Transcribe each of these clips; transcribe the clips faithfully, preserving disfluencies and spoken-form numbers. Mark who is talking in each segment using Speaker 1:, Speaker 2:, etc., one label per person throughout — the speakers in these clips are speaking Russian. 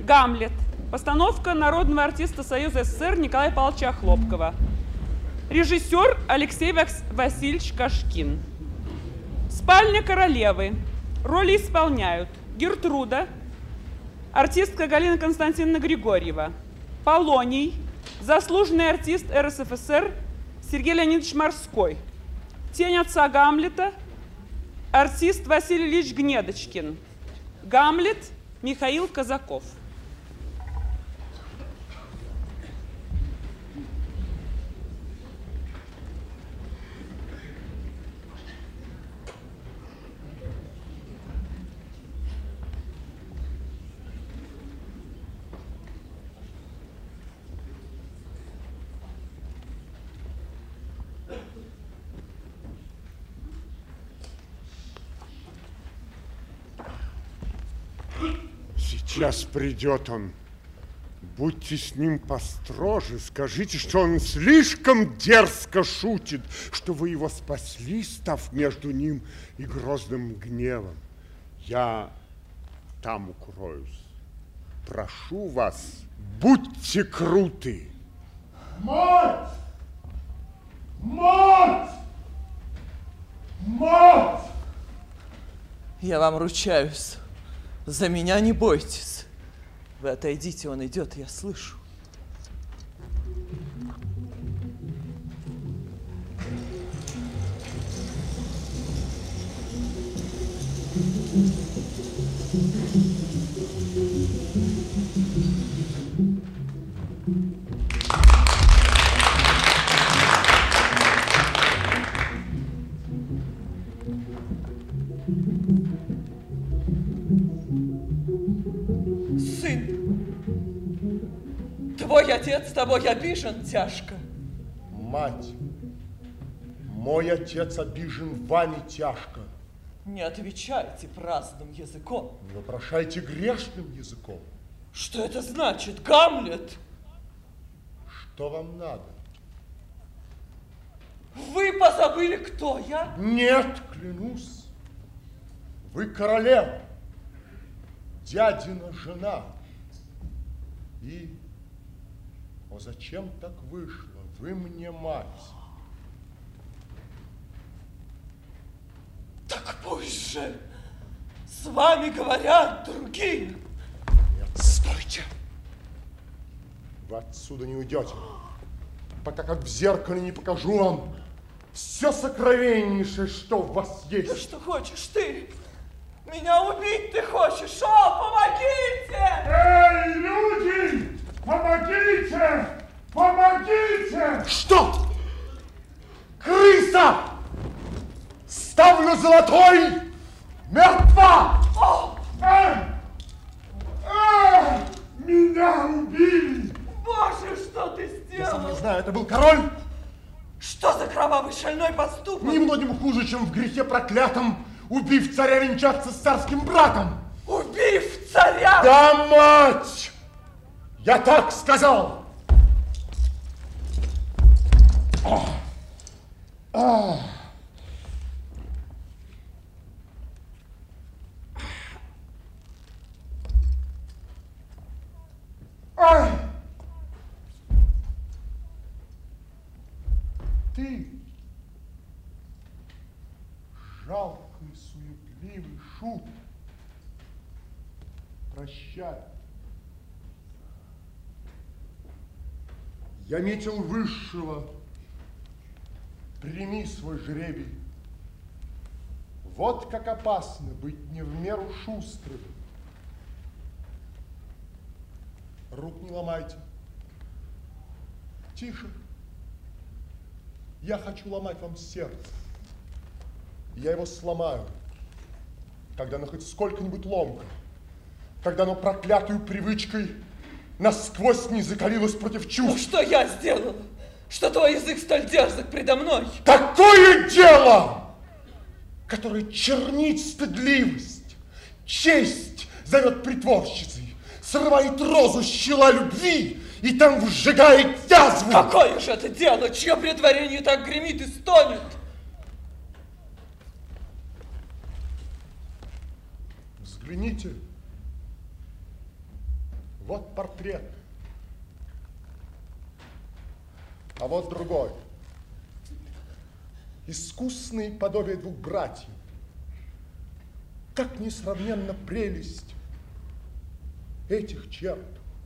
Speaker 1: Гамлет. Постановка народного артиста Союза СССР Николая Павловича Хлопкова. Режиссер Алексей Васильевич Кашкин. Спальня королевы. Роли исполняют Гертруда, артистка Галина Константиновна Григорьева. Полоний, заслуженный артист эр эс эф эс эр Сергей Леонидович Морской. Тень отца Гамлета, артист Василий Ильич Гнедочкин. Гамлет Михаил Казаков.
Speaker 2: Сейчас придет он. Будьте с ним построже. Скажите, что он слишком дерзко шутит, что вы его спасли, став между ним и грозным гневом. Я там укроюсь. Прошу вас, будьте круты.
Speaker 3: Мать! Мать! Мать!
Speaker 4: Я вам ручаюсь. За меня не бойтесь. Вы отойдите, он идет, я слышу. Твой отец с тобой обижен тяжко.
Speaker 3: Мать, мой отец обижен вами тяжко.
Speaker 4: Не отвечайте праздным языком.
Speaker 3: Не вопрошайте грешным языком.
Speaker 4: Что это значит, Гамлет?
Speaker 3: Что вам надо?
Speaker 4: Вы позабыли, кто я?
Speaker 3: Нет, клянусь. Вы королева, дядина жена. И, о, зачем так вышло? Вы мне мать.
Speaker 4: Так пусть же с вами говорят другие.
Speaker 3: Нет, стойте. Вы отсюда не уйдете, пока как в зеркале не покажу вам все сокровеннейшее, что в вас есть.
Speaker 4: Да что хочешь ты? Меня убить ты хочешь? О, помогите!
Speaker 3: Эй, люди! Помогите! Помогите! Что? Крыса! Ставлю золотой! Мертва!
Speaker 4: О!
Speaker 3: Эй! Эй! Меня убили!
Speaker 4: Боже, что ты
Speaker 3: Я сам не
Speaker 4: сделал?
Speaker 3: знаю, это был король?
Speaker 4: Что за кровавый шальной поступок?
Speaker 3: Немногим хуже, чем в грехе проклятом, убив царя венчаться с царским братом.
Speaker 4: Убив царя?
Speaker 3: Да, мать! Я так сказал! Ах. Ах. Ай! Ты, жалкий, суетливый шут, прощай. Я метил высшего, прими свой жребий. Вот как опасно быть не в меру шустрым. Рук не ломайте. Тише. Я хочу ломать вам сердце. Я его сломаю, когда оно хоть сколько-нибудь ломко, когда оно проклятую привычкой насквозь не закалилось против чувств.
Speaker 4: Ну что я сделала? Что твой язык столь дерзок предо мной?
Speaker 3: Такое дело, которое чернит стыдливость, честь зовет притворщицей, срывает розу с щела любви и там сжигает язву.
Speaker 4: Какое же это дело, чье претворение так гремит и стонет?
Speaker 3: Взгляните. Вот портрет. А вот другой. Искусные подобие двух братьев. Как несравненна прелесть этих черт.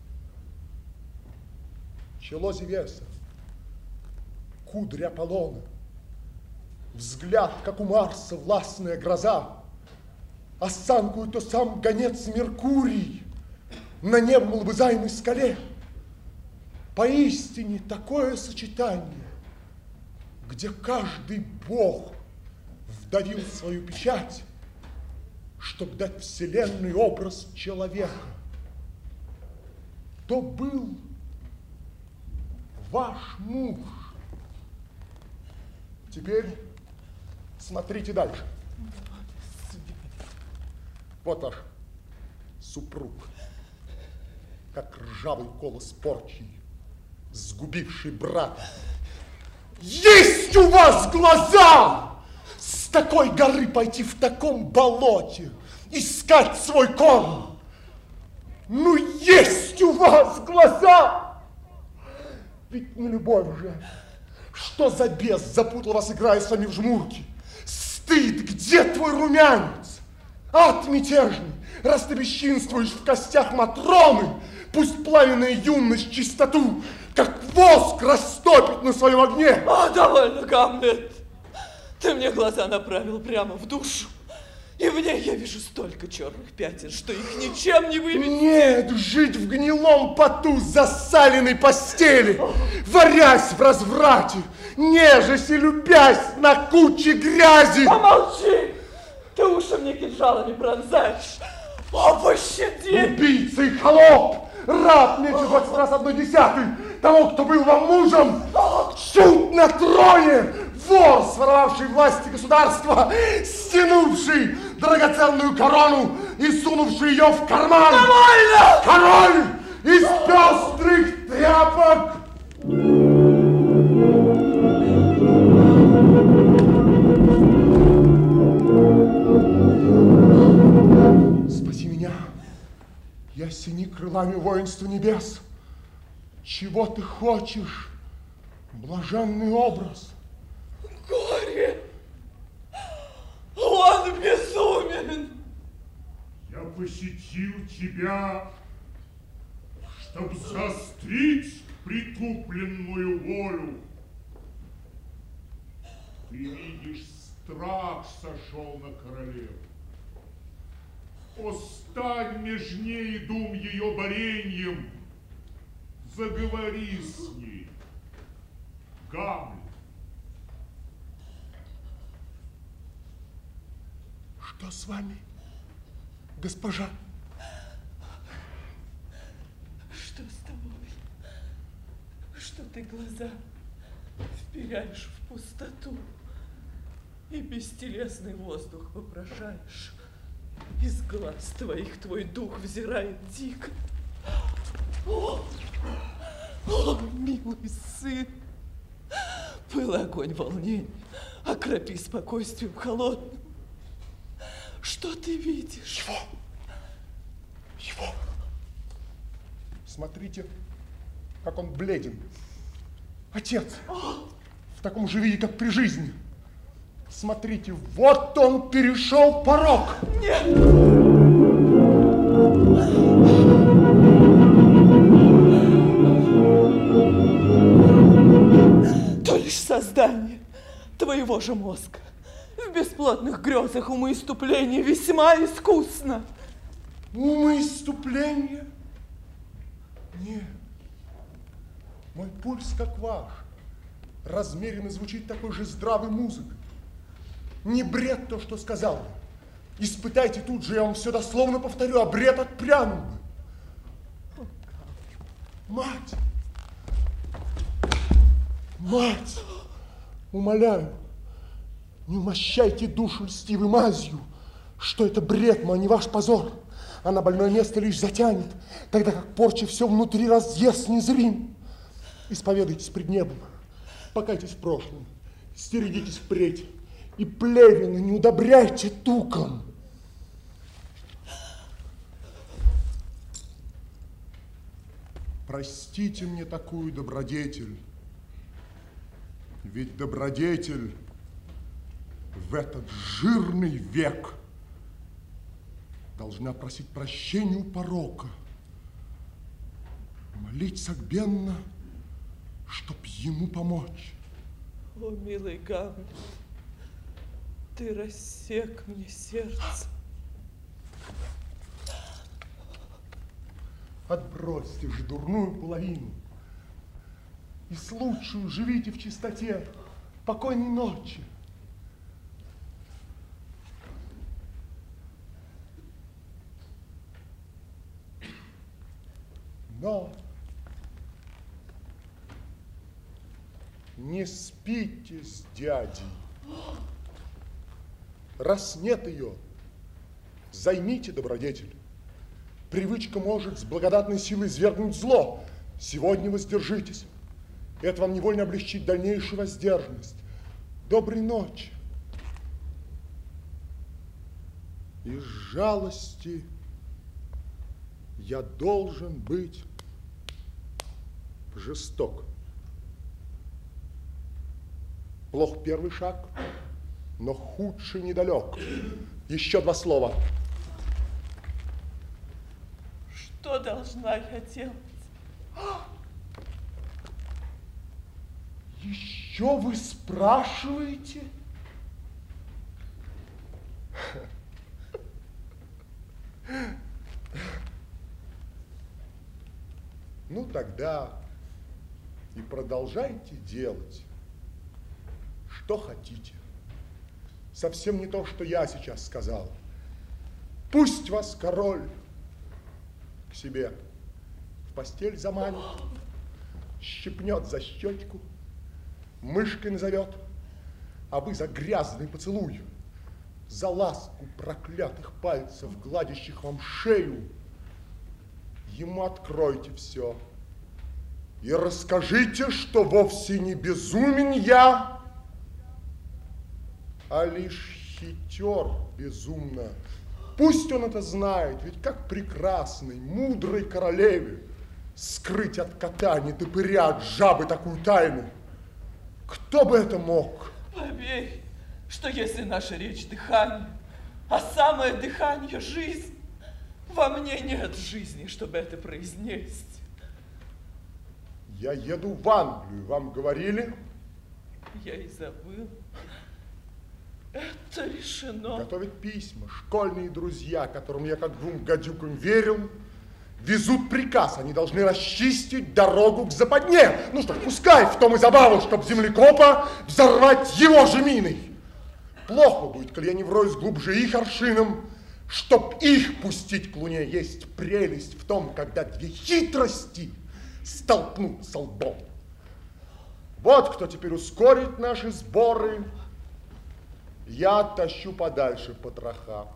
Speaker 3: Чело Зевеса, кудри Аполлона, взгляд, как у Марса, властная гроза, осанку то сам гонец Меркурий на невмолбызаемой скале. Поистине такое сочетание, где каждый бог вдавил свою печать, чтобы дать вселенной образ человека. То был ваш муж. Теперь смотрите дальше. Вот ваш супруг, как ржавый колос порчи, сгубивший брата. Есть у вас глаза! С такой горы пойти в таком болоте, искать свой корм. Ну, есть у вас глаза! Ведь не любовь же. Что за бес запутал вас, играя с вами в жмурки? Стыд, где твой румянец? Ад мятежный, раз ты бесчинствуешь в костях Матроны, пусть пламенная юность чистоту, как воск, растопит на своем огне.
Speaker 4: А, довольно, Гамлет. Ты мне глаза направил прямо в душу, и в ней я вижу столько черных пятен, что их ничем не выявить.
Speaker 3: Нет, жить в гнилом поту засаленной постели, варясь в разврате, нежась и любясь на куче грязи.
Speaker 4: Помолчи! Ты уши мне кинжалами пронзаешь. О, пощади!
Speaker 3: Убийца и холоп! Раб меньше двадцать раз одной десятой того, кто был вам мужем! Суд на троне! Вор, своровавший власти государства, стянувший драгоценную корону и сунувший ее в карман!
Speaker 4: Довольно!
Speaker 3: Король из пестрых тряпок! Спаси меня! Я сини крылами воинства небес. Чего ты хочешь, блаженный образ?
Speaker 4: Горе! Он безумен!
Speaker 2: Я посетил тебя, чтоб заострить притупленную волю. Ты видишь, страх сошел на королеву. О, стань нежней дум ее бореньем, заговори с ней, Гамлет.
Speaker 3: Что с вами, госпожа?
Speaker 4: Что с тобой? Что ты глаза вперяешь в пустоту и бестелесный воздух вопрошаешь? Из глаз твоих твой дух взирает дико. О, о, милый сын, пыл огонь волнений, окропи спокойствием холодным. Что ты видишь?
Speaker 3: Его! Его! Смотрите, как он бледен. Отец, в таком же виде, как при жизни. Смотрите, вот он перешел порог.
Speaker 4: Нет! То лишь создание твоего же мозга. В бесплотных грезах умоиступления весьма искусно.
Speaker 3: Умоиступление? Нет. Мой пульс, как ваш, размеренно звучит такой же здравой музыкой. Не бред то, что сказал бы. Испытайте тут же, я вам все дословно повторю, а бред отпрянул бы. Мать! Мать! Умоляю, не умощайте душу льстивой мазью, что это бред мой, а не ваш позор. Она больное место лишь затянет, тогда как порча все внутри разъест незрим. Исповедайтесь пред небом, покайтесь в прошлом, стерегитесь впредь. И плевина не удобряйте туком. Простите мне такую добродетель, ведь добродетель в этот жирный век должна просить прощения у порока, молить согбенно, чтоб ему помочь.
Speaker 4: О, милый Гамлет, ты рассек мне сердце.
Speaker 3: Отбросьте же дурную половину и с лучшую живите в чистоте. Покойной ночи. Но не спите с дядей. Раз нет ее, займите добродетель. Привычка может с благодатной силой свергнуть зло. Сегодня воздержитесь. Это вам невольно облегчит дальнейшую воздержанность. Доброй ночи. Из жалости я должен быть жесток. Плох первый шаг, но худший недалек. Еще два слова.
Speaker 4: Что должна я делать?
Speaker 3: Еще вы спрашиваете? Ну, тогда и продолжайте делать, что хотите. Совсем не то, что я сейчас сказал. Пусть вас король к себе в постель заманит, щипнет за щечку, мышкой назовет, а вы за грязный поцелуй, за ласку проклятых пальцев, гладящих вам шею, ему откройте все и расскажите, что вовсе не безумен я, а лишь хитер безумно. Пусть он это знает, ведь как прекрасной, мудрой королеве скрыть от кота, нетопыря, от жабы такую тайну. Кто бы это мог?
Speaker 4: Поверь, что если наша речь дыхание, а самое дыхание жизнь, во мне нет жизни, чтобы это произнести.
Speaker 3: Я еду в Англию, вам говорили?
Speaker 4: Я и забыл. Это решено.
Speaker 3: Готовят письма, школьные друзья, которым я как двум гадюкам верил, везут приказ, они должны расчистить дорогу к западне. Ну что ж, пускай в том и забаву, чтоб землекопа взорвать его же миной. Плохо будет, коли я не вроюсь глубже их аршином, чтоб их пустить к луне. Есть прелесть в том, когда две хитрости столкнутся лбом. Вот кто теперь ускорит наши сборы. Я тащу подальше потроха.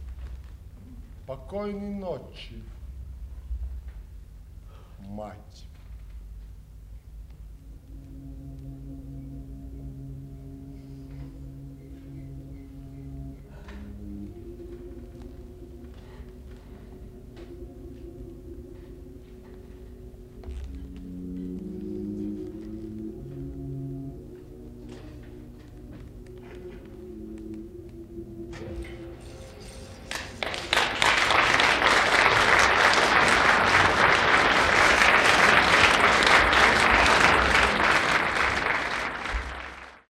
Speaker 3: Покойной ночи, мать.